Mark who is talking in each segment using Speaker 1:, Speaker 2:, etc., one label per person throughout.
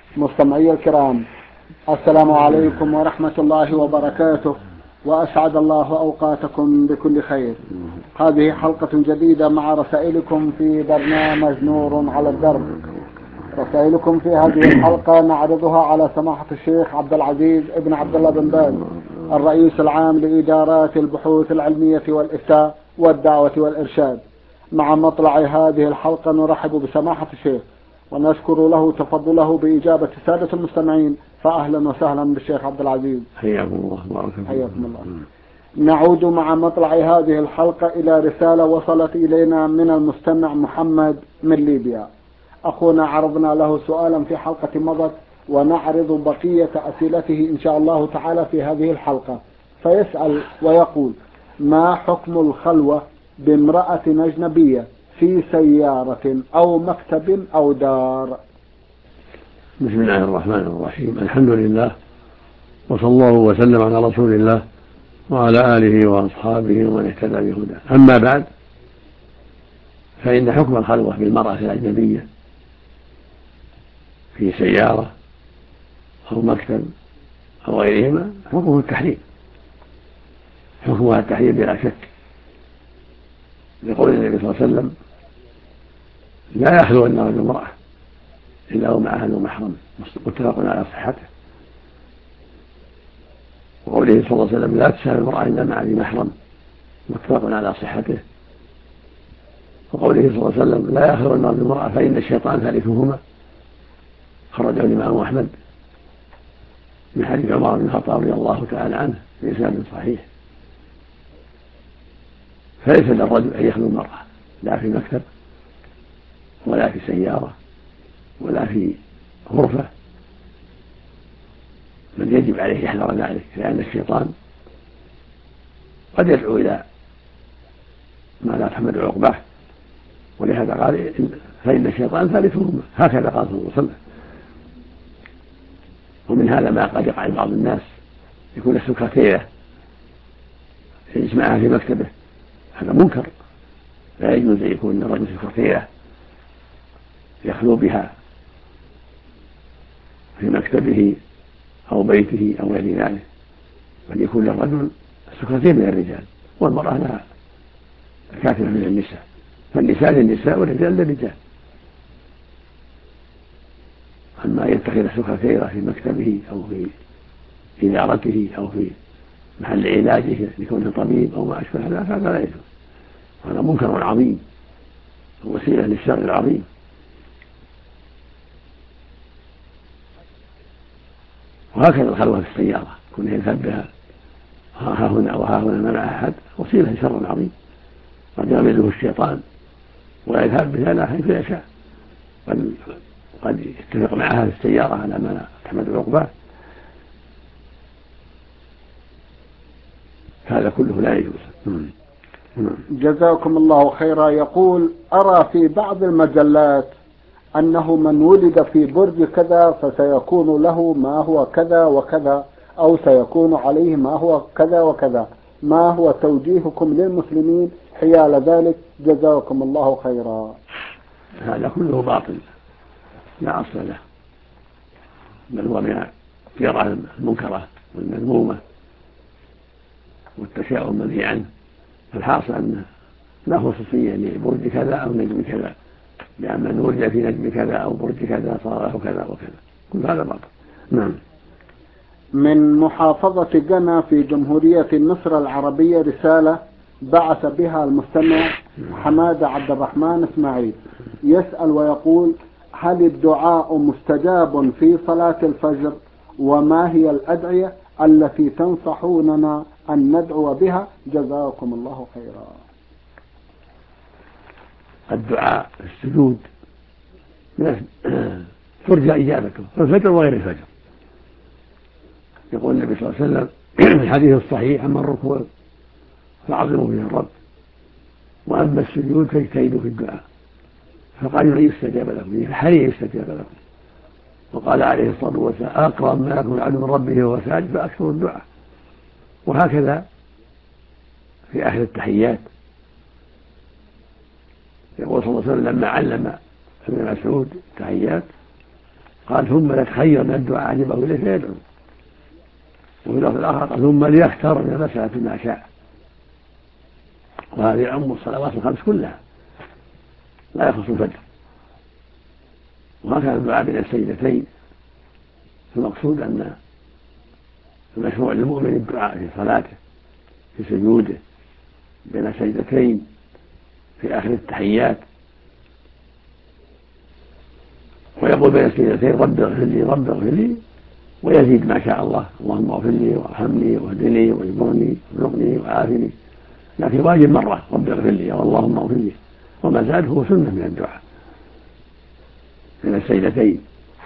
Speaker 1: مستمعي الكرام، السلام عليكم ورحمة الله وبركاته، وأسعد الله أوقاتكم بكل خير. هذه حلقة جديدة مع رسائلكم في برنامج نور على الدرب. رسائلكم في هذه الحلقة نعرضها على سماحة الشيخ عبد العزيز ابن عبد الله بن باز، الرئيس العام لإدارات البحوث العلمية والإفتاء والدعوة والإرشاد. مع مطلع هذه الحلقة نرحب بسماحة الشيخ ونشكر له تفضله بإجابة السادة المستمعين، فأهلا وسهلا بالشيخ عبد العزيز.
Speaker 2: حياكم الله وبارك فيكم.
Speaker 1: حياكم الله. نعود مع مطلع هذه الحلقة إلى رسالة وصلت إلينا من المستمع محمد من ليبيا. أخونا عرضنا له سؤالا في حلقة مضت، ونعرض بقية أسئلته إن شاء الله تعالى في هذه الحلقة. فيسأل ويقول: ما حكم الخلوة بامرأة أجنبية في سيارة أو مكتب أو دار؟
Speaker 2: بسم الله الرحمن الرحيم. الحمد لله، وصلى الله وسلم على رسول الله وعلى آله وأصحابه ومن اهتدى بهداه. أما بعد، فإن حكم الخلوة بالمرأة الأجنبية في سيارة أو مكتب أو غيرهما حكمه التحريم، حكمها التحريم بلا شك، لقول النبي صلى الله عليه وسلم: لا يخلون رجل امرأة إلا ومعها ذو محرم، متفق على صحته. وقوله صلى الله عليه وسلم: لا تسأل المرأة إلا مع ذي محرم، متفق على صحته. وقوله صلى الله عليه وسلم: لا يخلون رجل امرأة فإن الشيطان ثالثهما، خرجه الإمام أحمد من حديث عمر بن الخطاب رضي الله تعالى عنه بإسناد صحيح. فليس للرجل أن يخلو المرأة لا في مكتب ولا في سيارة ولا في غرفة، بل يجب عليه يحذر ذلك، لأن الشيطان قد يدعو إلى ما لا تحمد عقباه، ولهذا قال: فإن الشيطان ثالثهما، هكذا قال صلى الله عليه وسلم. ومن هذا ما قد يقع بعض الناس، يكون السكرتيرة يجمعها في مكتبه، هذا منكر، لا يجوز أن يكون الرجل سكرتيرة يخلو بها في مكتبه أو بيته أو غير ذلك، بل يكون للرجل السكرتير من الرجال، والمرأة لها كاتبة من النساء، فالنساء للنساء والرجال للرجال. أما يتخذ السكرتيرة في مكتبه أو في إدارته أو في محل علاجه لكونه طبيب أو ما أشبه ذلك، هذا لا يجوز، هذا منكر عظيم ووسيلة للشر العظيم. وهكذا الخلوة في السيارة، كونه يذهب بها ها هنا وها هنا ما مع أحد، وسيلة لشر عظيم، قد يغمزه الشيطان ويذهب بها لا حيث يشاء، بل قد يتفق معها في السيارة على ما تحمد عقباه، هذا كله لا يجوز.
Speaker 1: جزاكم الله خيرا. يقول: أرى في بعض المجلات أنه من ولد في برج كذا فسيكون له ما هو كذا وكذا، أو سيكون عليه ما هو كذا وكذا، ما هو توجيهكم للمسلمين حيال ذلك؟ جزاكم الله خيرا.
Speaker 2: هذا كله باطل لا أصل له، بل هو من الفرع المنكرة والمذمومة والتشاؤم منهي عنه. فالحاصل أنه لا خصوصية لبرج كذا أو نجم كذا، لأن من ولد في نجم كذا أو برج كذا صار له كذا وكذا، كل هذا باطل. نعم.
Speaker 1: من محافظة جنة في جمهورية مصر العربية رسالة بعث بها المستمع حماد عبد الرحمن إسماعيل، يسأل ويقول: هل الدعاء مستجاب في صلاة الفجر؟ وما هي الأدعية التي تنصحوننا أن ندعو بها؟ جزاكم الله خيرا.
Speaker 2: الدعاء السجود ترجى إجابته في الفجر وغير الفجر. يقول النبي صلى الله عليه وسلم في الحديث الصحيح: أما الركوع فعظموا فيه الرب، وأما السجود فاجتهدوا في الدعاء، فقال: يستجاب لكم، فحري يستجاب لكم. وقال عليه الصلاة والسلام: أقرب ما يكون العبد من ربه وهو ساجد فأكثر الدعاء. وهكذا في آخر التحيات يقول صلى الله عليه وسلم لما علم ابن مسعود التحيات قال ثم يتخير من الدعاء عجبه إليه فيدعو. وفي اللفظ الآخر قال ثم ليختار من المسألة ما شاء. وهذه يعم الصلوات الخمس كلها لا يخص الفجر. وهكذا الدعاء بين السجدتين. المقصود أن المشروع للمؤمن الدعاء في صلاته في سجوده بين سجدتين في آخر التحيات، ويقول بين السجدتين رب اغفر لي رب اغفر لي، ويزيد ما شاء الله اللهم اغفر لي وارحمني واهدني واجبرني وارزقني وعافني. لكن واجب مرة رب اغفر لي أو اللهم اغفر لي، وما زاد هو سنة من الدعاء من السجدتين.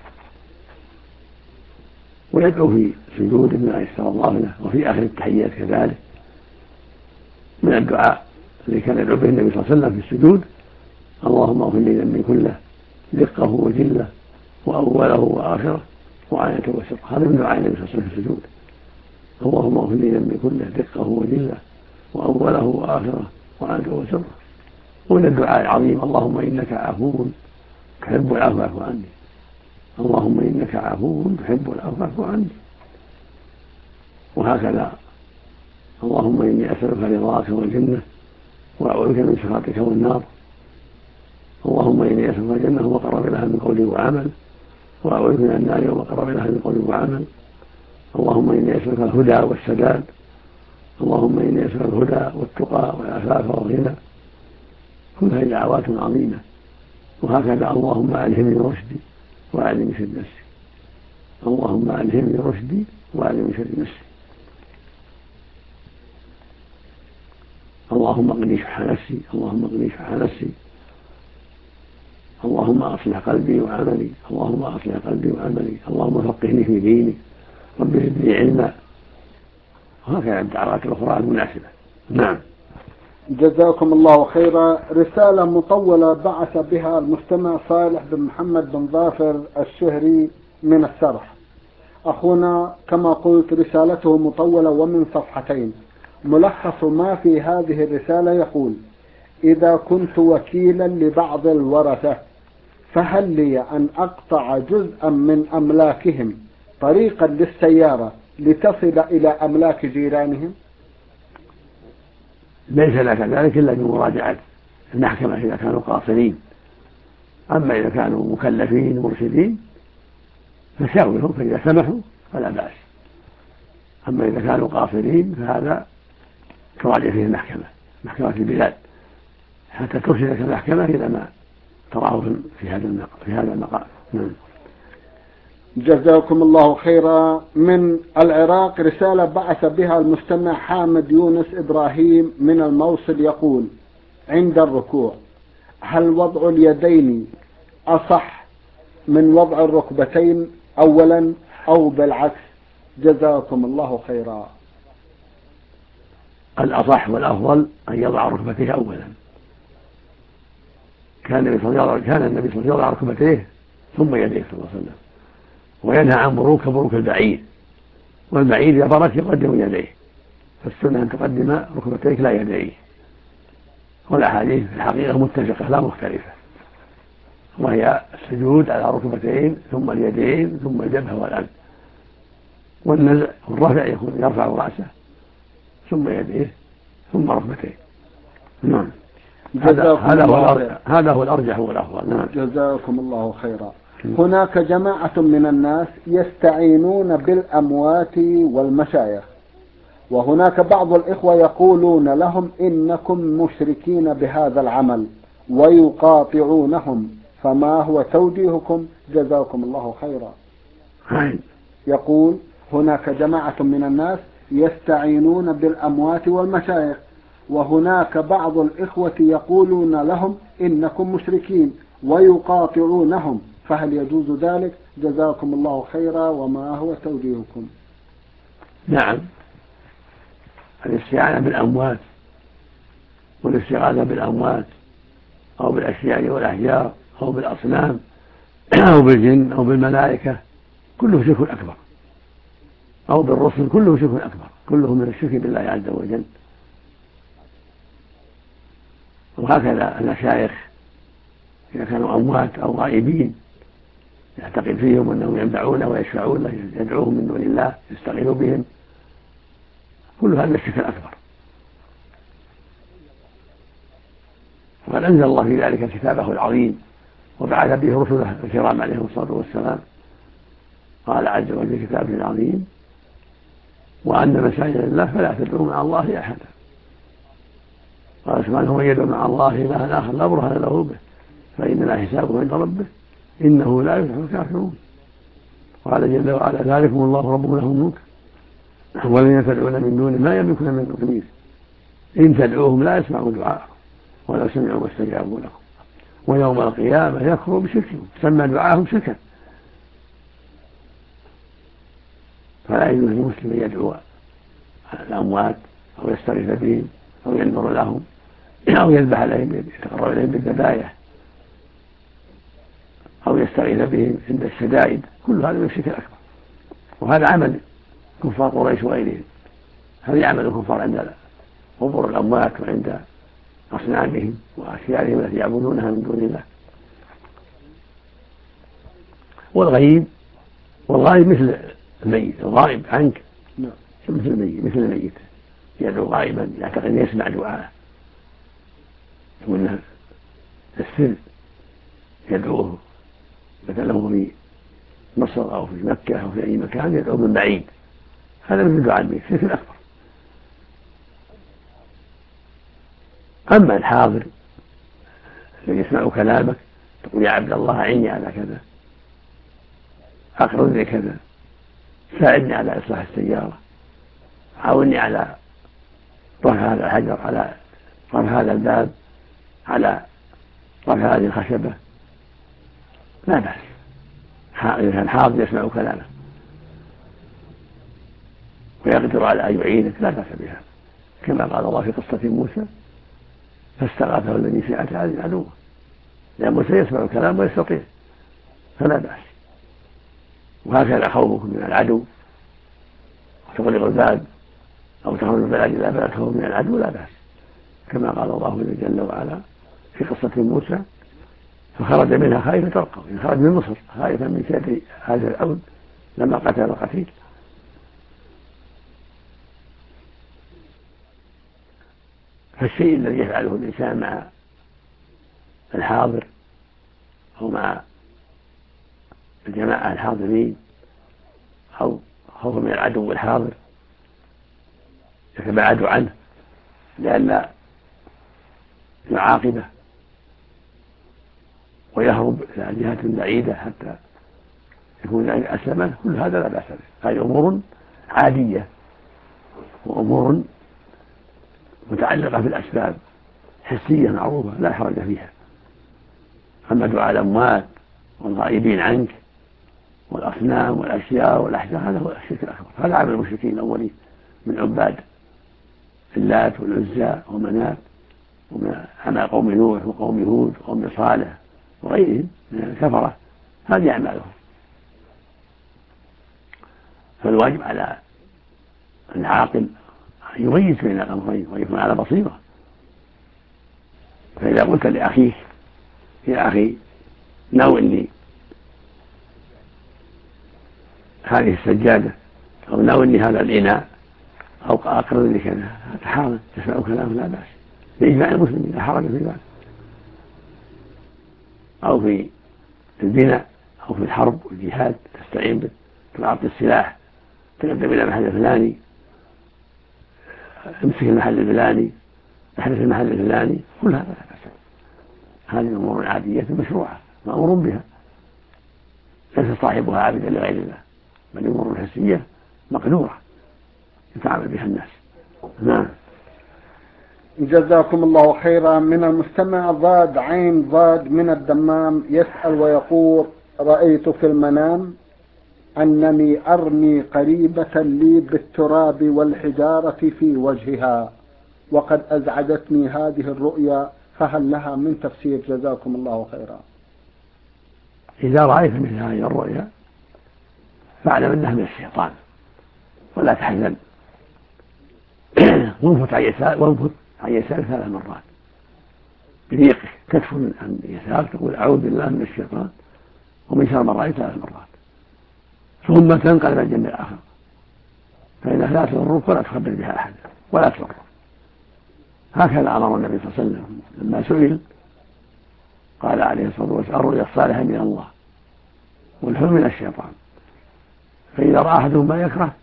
Speaker 2: ويدعو في سجوده بما يسر الله له، وفي آخر التحيات كذلك من الدعاء الذي كان يدعو به النبي صلى الله عليه وسلم في السجود: اللهم اغفر لي ذنبي كله دقه وجله وأوله وآخره وعانته وسره. هذا من دعاء النبي صلى الله عليه وسلم في السجود: اللهم اغفر لي ذنبي كله دقه وجله وأوله وآخره وعانته وسره. ومن الدعاء العظيم: اللهم إنك عفو تحب العفو فاعف عني، اللهم إنك عفو تحب العفو فاعف عني. وهكذا: اللهم إني أسألك رضاك والجنة وأعوذ بك من سخطك والنار، اللهم إني أسألك الجنة وما قرب لها من قول وعمل، وأعوذ بك من النار وما قرب لها من قول وعمل، اللهم إني أسألك الهدى والسداد، اللهم إني أسألك الهدى والتقى والعفاف والغنى. كل هذه دعوات عظيمة. وهكذا: اللهم ألهمني رشدي وأعلم من شر نفسي، اللهم ألهمني رشدي وأعلم من شر نفسي، اللهم اغني شح نفسي، اللهم اغني شح نفسي، اللهم أصلح قلبي وعملي، اللهم أصلح قلبي وعملي، اللهم فقهني في ديني، رب زدني علما. وهكذا الدعوات الأخرى المناسبة. نعم.
Speaker 1: جزاكم الله خيرا. رسالة مطولة بعث بها المستمع صالح بن محمد بن ظافر الشهري من السرح. أخونا كما قلت رسالته مطولة ومن صفحتين. ملخص ما في هذه الرسالة يقول: إذا كنت وكيلا لبعض الورثة فهل لي أن أقطع جزءا من أملاكهم طريقا للسيارة لتصل إلى أملاك جيرانهم؟
Speaker 2: ليس لك ذلك إلا بمراجعة المحكمة إذا كانوا قاصرين. أما إذا كانوا مكلفين مرشدين فشاورهم، فإذا سمحوا فلا بأس. أما إذا كانوا قاصرين فهذا تراجع فيه المحكمة، محكمة البلاد، حتى ترشدك المحكمة إلى ما تراه في هذا المقام.
Speaker 1: جزاكم الله خيرا. من العراق رسالة بعث بها المستمع حامد يونس إبراهيم من الموصل يقول: عند الركوع هل وضع اليدين أصح من وضع الركبتين أولا أو بالعكس؟ جزاكم الله خيرا.
Speaker 2: الأصح والأفضل أن يضع ركبتيه أولا. كان النبي صلى الله عليه وسلم يضع ركبتيه ثم يديه صلى الله عليه وسلم، وينهى عن بروك البعير، والبعير إذا برك يقدم يديه، فالسنة أن تقدم ركبتيك لا يديه. والأحاديث في الحقيقة متفقة لا مختلفة، وهي السجود على ركبتين ثم اليدين ثم الجبهة والأنف، والنزع والرفع يكون يرفع رأسه ثم يديه ثم ركبتيه. نعم. هذا هو الأرجح والأفضل. نعم.
Speaker 1: جزاكم الله خيرا. هناك جماعة من الناس يستعينون بالأموات والمشايخ، وهناك بعض الإخوة يقولون لهم إنكم مشركين بهذا العمل ويقاطعونهم، فما هو توجيهكم؟ جزاكم الله خيرا. يقول: هناك جماعة من الناس يستعينون بالأموات والمشايخ، وهناك بعض الإخوة يقولون لهم إنكم مشركين ويقاطعونهم، فهل يجوز ذلك؟ جزاكم الله خيرا، وما هو توجيهكم؟
Speaker 2: نعم، الاستعانة بالأموات والاستغاثة بالأموات أو بالأشياء والأحجار أو بالأصنام أو بالجن أو بالملائكة كله شرك أكبر، أو بالرسل كله شرك أكبر، كله من الشرك بالله عز وجل. وهكذا المشايخ إذا كانوا أموات أو غائبين يعتقد فيهم أنهم ينفعونه ويشفعون له، يدعوهم من دون الله، يستغيث بهم، كل هذا الشرك الأكبر. وقد أنزل الله في ذلك كتابه العظيم وبعث به رسله الكرام عليهم الصلاة والسلام. قال عز وجل في كتابه العظيم: وأن مساجد الله فلا تدعوا مع الله أحدا. قال سبحانه: من يدعو مع الله إلها آخر لا برهان له به فإنما حسابه عند ربه إنه لا يفلح الكافرون. قال جل وعلا: ذلكم الله ربكم له الملك والذين تدعون من دونه ما يملكون من قميص إن تدعوهم لا يسمعوا دعاءكم ولو سمعوا ما استجابوا لكم ويوم القيامة يكفروا بشركهم. سمى دعاءهم شركا. فلا يجوز للمسلم أن يدعو الأموات أو يستغيث بهم أو ينذر لهم أو يذبح عليهم يتقرب إليهم بالذبائح أو يستغيث بهم عند الشدائد. كل هذا من الشرك الأكبر، وهذا عمل كفار قريش وغيرهم. هذا عمل الكفار عند قبور الأموات وعند أصنامهم وأشيائهم التي يعبدونها من دون الله. والغائب مثل الميت، الغائب عنك مثل الميت يدعو غائبا يعتقد أن يسمع دعاءه وأنه السر يدعوه مثلا في مصر أو في مكة أو في أي مكان يدعو من بعيد. هذا مثل دعاء الميت، شرك أكبر. أما الحاضر الذي يسمع كلامك تقول: يا عبد الله أعني على كذا، أقرضني كذا، ساعدني على إصلاح السيارة، عاوني على رفع هذا الحجر، على رفع هذا الباب، على رفع هذه الخشبة، لا بأس. إذا كان حاضر يسمع كلامه ويقدر على أن يعينك لا بأس بها، كما قال الله في قصة موسى: فاستغاثه الذي في على العدو، لأن موسى يسمع الكلام ويستطيع فلا بأس. وهكذا خوفك من العدو وتغلق الباب أو تخرج البلد إلى بلد خوف من العدو لا بأس، كما قال الله جل وعلا في قصة موسى: فخرج منها خائفا ترقب. خرج من مصر خائفا من شر هذا الأول لما قتل القتيل. فالشيء الذي يفعله الإنسان مع الحاضر أو مع الجماعة الحاضرين أو خوف من العدو الحاضر يتباعد عنه لئلا يعاقبه ويهرب إلى جهة بعيدة حتى يكون ذلك أسلم. كل هذا لا بأس به. هذه أمور عادية وأمور متعلقة بالأسباب حسية معروفة لا حرج فيها. أما دعاء الأموات والغائبين عنك والأصنام والأشياء والأحجار هذا هو الشرك الأكبر. هذا عمل المشركين الأولين من عباد اللات والعزى ومنات ومن قوم نوح وقوم هود وقوم صالح وغيرهم من الكفرة. هذه أعمالهم. فالواجب على العاقل أن يميز بين الأمرين ويكون على بصيرة. فإذا قلت لأخيك: يا أخي ناولني هذه السجادة أو ناولني هذا الإناء أو أقرضني كذا، هذا حرام، تسمع كلامه لا بأس بإجماع المسلمين، لا حرج في ذلك. أو في البناء أو في الحرب والجهاد تستعين به، تعطي السلاح، تقدم إلى المحل الفلاني، امسك المحل الفلاني، احرس المحل الفلاني، كل هذا لا بأس. هذه أمور عادية مشروعة مأمور بها، ليس صاحبها عابدا لغير الله، بل أمور حسية مقدورة يتعامل بها الناس. نعم.
Speaker 1: جزاكم الله خيرا. من المستمع ضاد عين ضاد من الدمام يسأل ويقول: رأيت في المنام أنني أرمي قريبة لي بالتراب والحجارة في وجهها، وقد أزعجتني هذه الرؤيا، فهل لها من تفسير؟ جزاكم الله خيرا.
Speaker 2: إذا رأيت مثل هذه الرؤيا فاعلم أنها من الشيطان ولا تحزن. وانفت عن يسارك 3 مرات بريقك، تكفر عن يسارك تقول: أعوذ بالله من الشيطان ومن شر ما رأيت 3 مرات، ثم تنقلب الجنب الآخر، فإنها لا تضرك ولا تخبر بها أحد ولا تضر. هكذا أمر النبي صلى الله عليه وسلم لما سئل قال عليه الصلاة والسلام: الرؤيا الصالحة من الله والحلم من الشيطان، فإذا رأى أحدهم ما يكره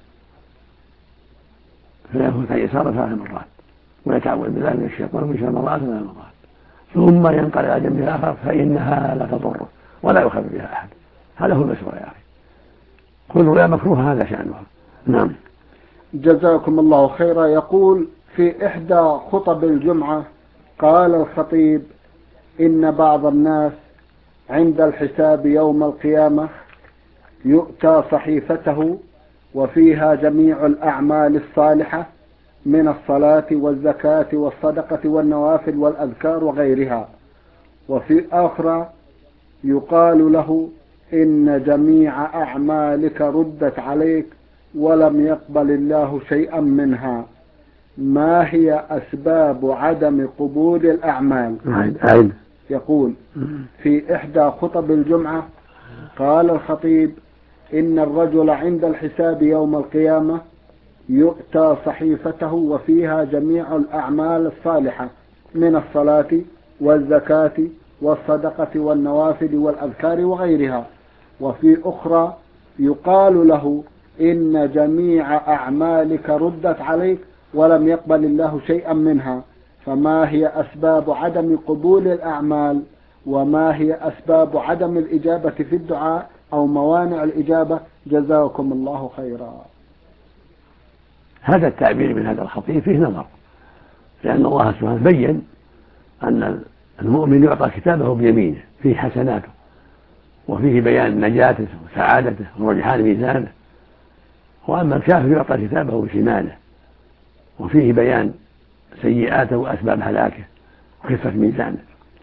Speaker 2: فيأخذ يساره 3 مرات ويتعوذ بالله من الشيطان ومن شر ما رأى 3 مرات، ثم ينقل إلى جنب الآخر فإنها لا تضره ولا يخبر بها أحد. هذا هو المشروع يا أخي، كل رؤيا مكروه هذا شأنها. نعم.
Speaker 1: جزاكم الله خيرا. يقول: في إحدى خطب الجمعة قال الخطيب: إن بعض الناس عند الحساب يوم القيامة يؤتى صحيفته وفيها جميع الأعمال الصالحة من الصلاة والزكاة والصدقة والنوافل والأذكار وغيرها، وفي آخرى يقال له: إن جميع أعمالك ردت عليك ولم يقبل الله شيئا منها. ما هي أسباب عدم قبول الأعمال؟ يقول: في إحدى خطب الجمعة قال الخطيب: إن الرجل عند الحساب يوم القيامة يؤتى صحيفته وفيها جميع الأعمال الصالحة من الصلاة والزكاة والصدقة والنوافل والأذكار وغيرها، وفي أخرى يقال له: إن جميع أعمالك ردت عليك ولم يقبل الله شيئا منها. فما هي أسباب عدم قبول الأعمال؟ وما هي أسباب عدم الإجابة في الدعاء أو موانع الإجابة؟ جزاكم الله خيرا.
Speaker 2: هذا التعبير من هذا الخطيب فيه نظر، لأن الله سبحانه بين أن المؤمن يعطى كتابه بيمينه فيه حسناته وفيه بيان نجاته وسعادته ورجحان ميزانه، وأما الكافر يعطى كتابه بشماله وفيه بيان سيئاته وأسباب هلاكه وخفة ميزانه.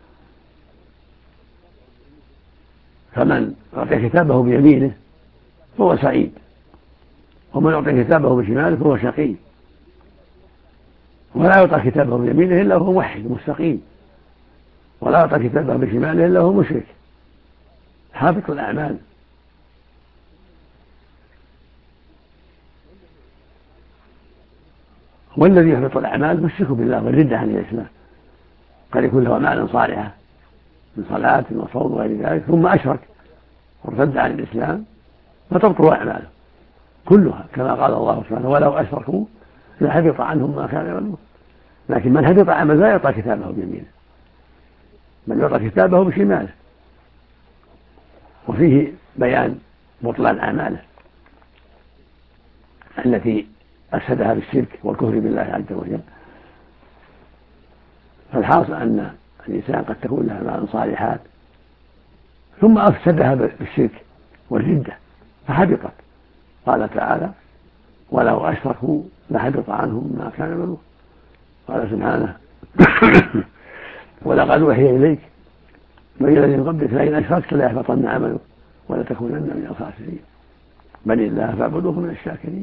Speaker 2: فمن يعطي كتابه بيمينه فهو سعيد، ومن يعطي كتابه بشماله فهو شقي، ولا يعطى كتابه بيمينه إلا هو موحد مستقيم، ولا يعطى كتابه بشماله إلا هو مشرك حابط الأعمال. والذي يحبط الأعمال الشرك بالله والردة عن الإسلام، قد يكون له أعمال صالحة من صلاة وصوم وغير ذلك ثم أشرك وارتد عن الإسلام فتبطل أعماله كلها، كما قال الله سبحانه: ولو أشركوا لحبط عنهم ما كانوا يعملون. لكن من حبط عمل لا يعطى كتابه بيمينه، بل يعطى كتابه بشماله، وفيه بيان بطلان أعماله التي أفسدها بالشرك والكفر بالله عز وجل. فالحاصل أن الإنسان قد تكون له أعمال صالحات ثم أفسدها بالشرك والردة فحبطت. قال تعالى: ولو أشركوا لحبط عنهم ما كانوا يعملون. قال سبحانه: ولقد أوحي إليك وإلى الذين من قبلك لئن أشركت ليحبطن عملك ولتكونن من الخاسرين بل الله فاعبدوه من الشاكرين.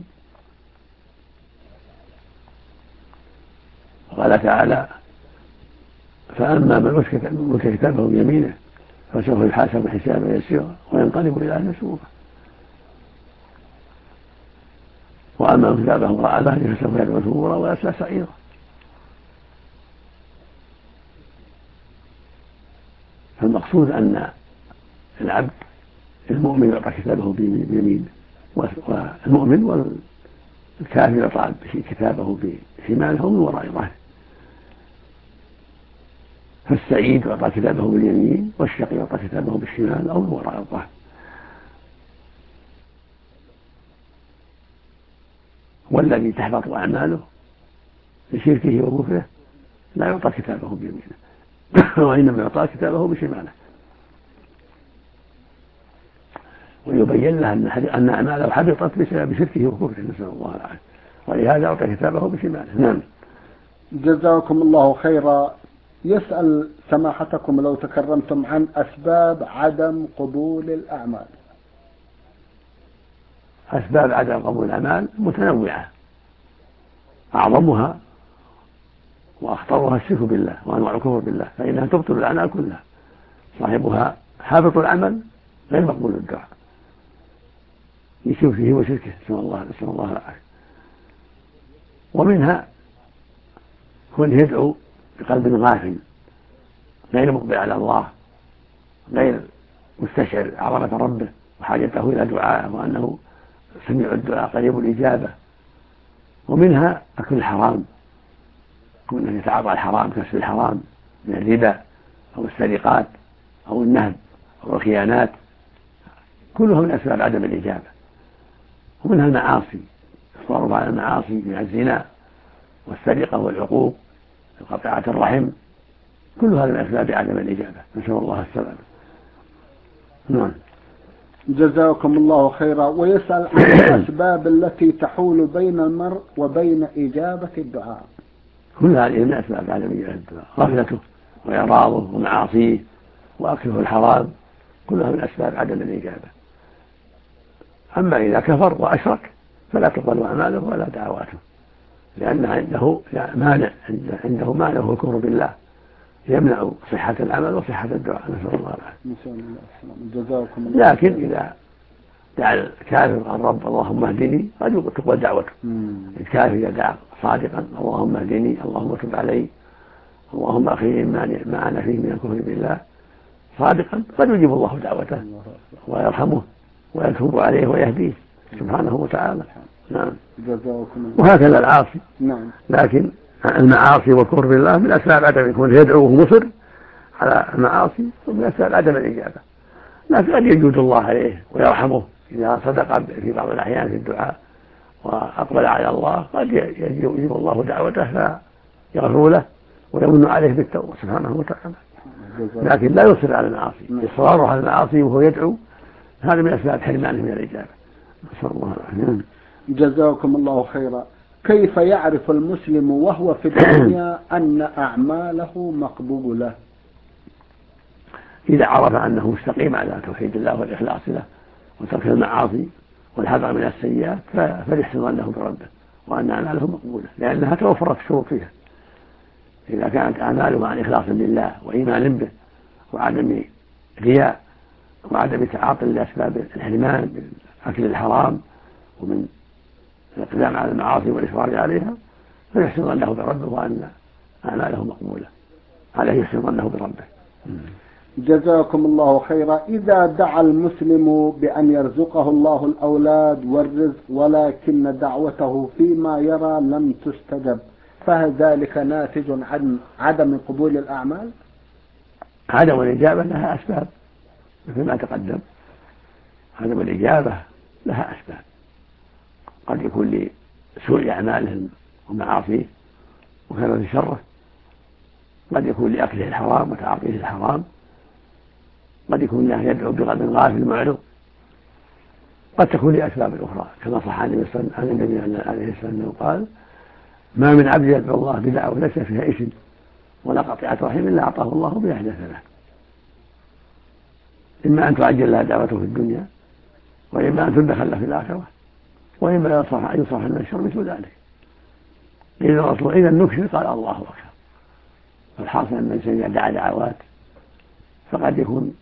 Speaker 2: قال تعالى: فأما من أوتي كتابه بيمينه فسوف يحاسب حسابا يسيرا وينقلب إلى أهله مسرورا، وأما من كتابه وراء ظهره فسوف يدعو ثبورا ويصلى سعيرا. فالمقصود أن العبد المؤمن يعطى كتابه بيمينه، والمؤمن والكافر يعطى كتابه بشماله من وراء ظهره. فالسعيد يعطى كتابه باليمين والشقي يعطى كتابه بالشمال أو من وراء الظهر. والذي تحبط أعماله لشركه وكفره لا يعطى كتابه بيمينه وإنما يعطى كتابه بشماله، ويبين له أن أعماله حبطت بسبب شركه وكفره، نسأل الله العافية، ولهذا أعطى كتابه بشماله. نعم.
Speaker 1: جزاكم الله خيرا. يسأل سماحتكم لو تكرمتم عن أسباب عدم قبول الأعمال.
Speaker 2: أسباب عدم قبول الأعمال متنوعة، أعظمها وأخطرها الشرك بالله وأنواع الكفر بالله، فإنها تبطل الأعمال كلها، صاحبها حابط العمل غير مقبول الدعاء، يشوف فيه وشركه، نسأل الله العافية. ومنها كون يدعو بقلب غافل غير مقبل على الله، غير مستشعر عظمة ربه وحاجته إلى دعائه وأنه سميع الدعاء قريب الإجابة. ومنها أكل الحرام، كونه يتعاطى الحرام، كسب الحرام من الربا أو السرقات أو النهب أو الخيانات، كلها من أسباب عدم الإجابة. ومنها المعاصي، الصرف على المعاصي من الزنا والسرقة والعقوق وقطيعة الرحم، كل هذا من أسباب عدم الإجابة، نسأل الله السلامة. نعم.
Speaker 1: جزاكم الله خيرا. ويسأل عن الأسباب التي تحول بين المرء وبين إجابة الدعاء.
Speaker 2: كل هذه من أسباب عدم إجابة الدعاء، غفلته وإعراضه ومعاصيه وأكله الحرام، كلها من أسباب عدم الإجابة. أما إذا كفر وأشرك فلا تقبل أعماله ولا دعواته، لأن عنده مانع هو الكفر بالله يمنع صحة العمل وصحة الدعاء، نسأل الله العافية. لكن إذا دعا الكافر عن رب اللهم اهدني قد تقبل دعوته. الكافر إذا دعا صادقا اللهم اهدني، اللهم تب علي، اللهم أخرجني ما أنا فيه من الكفر بالله، صادقا قد يجيب الله دعوته ويرحمه ويتوب عليه ويهديه سبحانه وتعالى. نعم. وهكذا العاصي.
Speaker 1: نعم.
Speaker 2: لكن المعاصي والكفر بالله من أسباب عدم يكون يدعوه مصر على المعاصي ومن أسباب عدم الإجابة، لكن قد يجود الله عليه ويرحمه إذا صدق في بعض الأحيان في الدعاء وأقبل على الله، قد يجيب الله دعوته فيغفر له ويمن عليه بالتوبة سبحانه وتعالى. لكن لا يصر على المعاصي، إصراره على المعاصي وهو يدعو هذا من أسباب حرمانه من الإجابة، نسأل الله العافية.
Speaker 1: جزاكم الله خيرا. كيف يعرف المسلم وهو في الدنيا أن أعماله مقبولة؟
Speaker 2: إذا عرف أنه مستقيم على توحيد الله والإخلاص له وترك المعاصي والحذر من السيئات فليحسن ظنه بربه وأن أعماله مقبولة، لأنها توفرت الشروط فيها. إذا كانت أعماله عن إخلاص لله وإيمان به وعدم رياء وعدم تعاطي لأسباب الحرمان من أكل الحرام ومن الاقدام على المعاصي والإصرار عليها، فيحسن ظنه بربه وأن أعماله مقبولة، عليه يحسن ظنه بربه.
Speaker 1: جزاكم الله خيرا. إذا دعا المسلم بأن يرزقه الله الأولاد والرزق ولكن دعوته فيما يرى لم تستجب، فهل ذلك ناتج عن عدم قبول الأعمال؟
Speaker 2: عدم الإجابة لها أسباب مثل ما تقدم، عدم الإجابة لها أسباب، قد يكون لسوء أعمالهم ومعاصيه وكثرة شره، قد يكون لأكله الحرام وتعاطيه الحرام، قد يكون له يدعو بقلب غافل معرض، قد تكون لأسباب أخرى كما صح عن النبي عليه الصلاة والسلام قال: ما من عبد يدعو الله بدعوة ليس فيها إثم ولا قطيعة رحم إلا أعطاه الله بها له، إما أن تعجل له دعوته في الدنيا وإما أن تدخل له في الآخرة وإما أن يصرح من الشر مثل ذلك. إذا الرسول إذا نكشف قال الله أكبر. فالحاصل أن الإنسان إذا دعا دعوات فقد يكون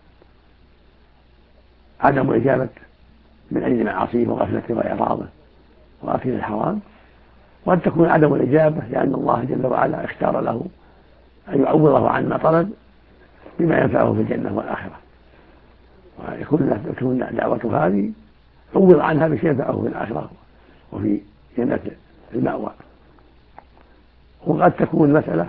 Speaker 2: عدم إجابة من أجل معاصيه وغفلته وإعراضه وأكل الحرام، وقد تكون عدم الإجابة لأن الله جل وعلا اختار له أن يعوضه عن ما طلب بما ينفعه في الجنة والآخرة، ويكون دعوته هذه عوض عنها بشيء ينفعه في الآخرة وفي جنة المأوى. وقد تكون مسألة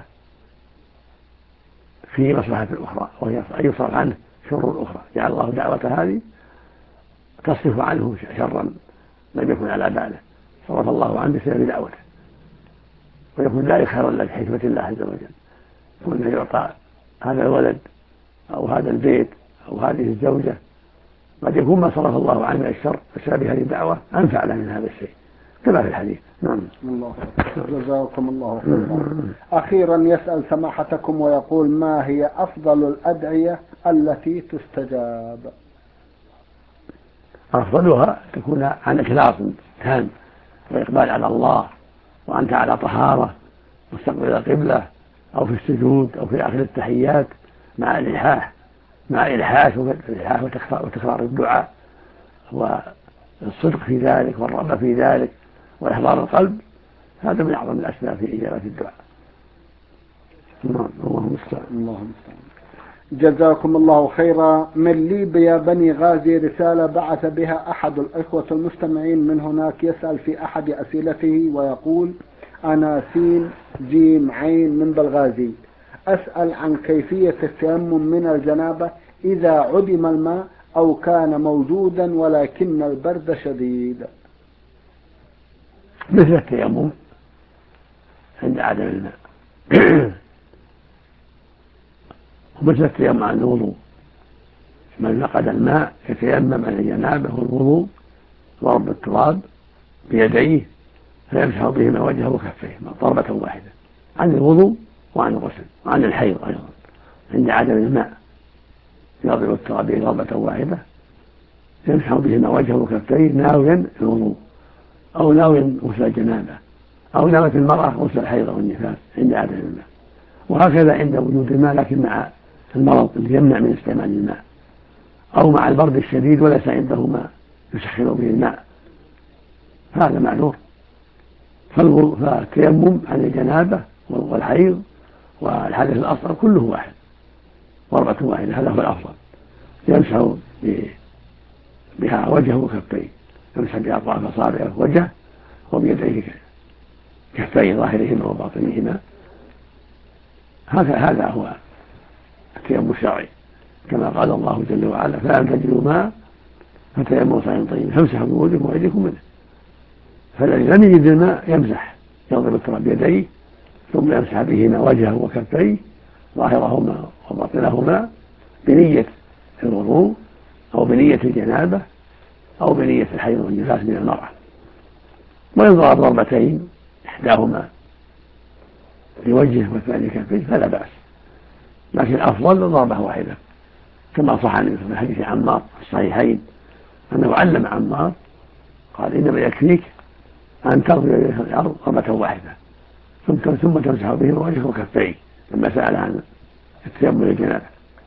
Speaker 2: في مصلحة أخرى وهي أن يصرف عنه شر أخرى، جعل الله دعوة هذه تصرف عنه شرا لم يكن على باله، صرف الله عنه بسبب دعوته، ويكون ذلك خيرا له بحكمة الله عز وجل، كونه يعطى هذا الولد أو هذا البيت أو هذه الزوجة، قد يكون ما صرف الله عنه من الشر بسبب هذه الدعوة أنفع له من هذا الشيء كما في الحديث. نعم.
Speaker 1: الله جزاكم الله خيرا. أخيرا يسأل سماحتكم ويقول: ما هي أفضل الأدعية التي تستجاب؟
Speaker 2: أفضلها تكون عن إخلاص تام وإقبال على الله وأنت على طهارة مستقبل القبلة أو في السجود أو في آخر التحيات مع الإلحاح مع الإلحاح وتكرار الدعاء والصدق في ذلك والرغبة في ذلك وإحضار القلب، هذا من أعظم الأسباب في إجابة الدعاء. اللهم
Speaker 1: المستعان. جزاكم الله خيرا. من ليبيا بني غازي رسالة بعث بها أحد الإخوة المستمعين من هناك، يسأل في أحد أسئلته ويقول: أنا سين جيم عين من بلغازي، أسأل عن كيفية التيمم من الجنابة إذا عدم الماء أو كان موجودا ولكن البرد شديد.
Speaker 2: مثل التيمم عند عدم الماء ومثل التيمم عن الوضوء، من فقد الماء يتيمم عن الجنابة والوضوء ضرب التراب بيديه فيمسح بهما وجهه وكفيه ضربة واحدة، عن الوضوء وعن الغسل وعن الحيض أيضا. عند عدم الماء يضرب التراب ضربة واحدة يمسح بهما وجهه وكفيه ناويا الوضوء أو ناويا غسل الجنابة أو ناوية المرأة غسل الحيض والنفاس عند عدم الماء. وهكذا عند وجود الماء لكن مع المرض اللي يمنع من استعمال الماء، أو مع البرد الشديد وليس عنده ماء يسخن به الماء، هذا معذور. فالتيمم عن الجنابة والحيض والحدث الأصغر كله واحد، ضربة واحدة، هذا هو الأفضل. يمسح بها وجهه وكفيه، يمسح بأطراف أصابعه وجهه وبيديه كفيه ظاهرهما وباطنهما، هذا هو التيمم الشرعي، كما قال الله جل وعلا: فلم تجدوا ماء فتيمموا صعيدا طيبا فامسحوا بوجوهكم وأيديكم منه. فالذي لم يجد الماء يمسح، يضرب التراب بيديه ثم يمسح بهما وجهه وكفيه ظاهرهما وباطنهما بنية الوضوء أو بنية الجنابة أو بنية الحيض والنفاس من المرأة، ويضرب ضربتين إحداهما لوجهه والثاني كفيه فلا بأس، لكن الأفضل ضربة واحدة، كما صح عن حديث عمار في الصحيحين أنه علم عمار قال: إنما يكفيك أن تضرب بها الأرض ضربة واحدة ثم تمسح به وجهه وكفيه، لما سأل عن التيمم للجنابة.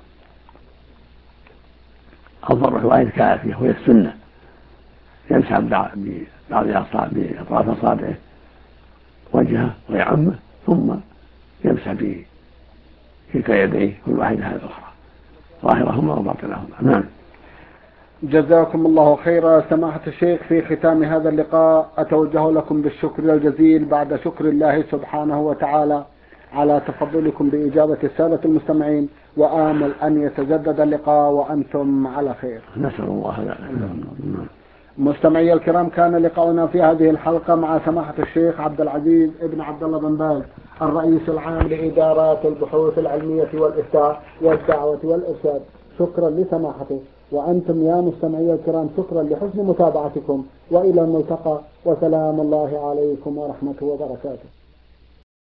Speaker 2: الضربة واحدة كافية وهي السنة، يمسح بأطراف أصابعه وجهه ويعمه ثم يمسح بكلتا يديه كل واحدة على الأخرى ظاهرهما وباطنهما. نعم.
Speaker 1: جزاكم الله خيرا. سماحة الشيخ، في ختام هذا اللقاء أتوجه لكم بالشكر الجزيل بعد شكر الله سبحانه وتعالى على تفضلكم بإجابة السادة المستمعين، وآمل أن يتجدد اللقاء وأنتم على خير.
Speaker 2: نسأل الله.
Speaker 1: مستمعي الكرام، كان لقاؤنا في هذه الحلقة مع سماحة الشيخ عبد العزيز ابن عبد الله بن باز، الرئيس العام لإدارات البحوث العلمية والإفتاء والدعوة والإرشاد. شكرا لسماحته، وأنتم يا مستمعي الكرام شكرا لحسن متابعتكم، وإلى الملتقى، وسلام الله عليكم ورحمته وبركاته.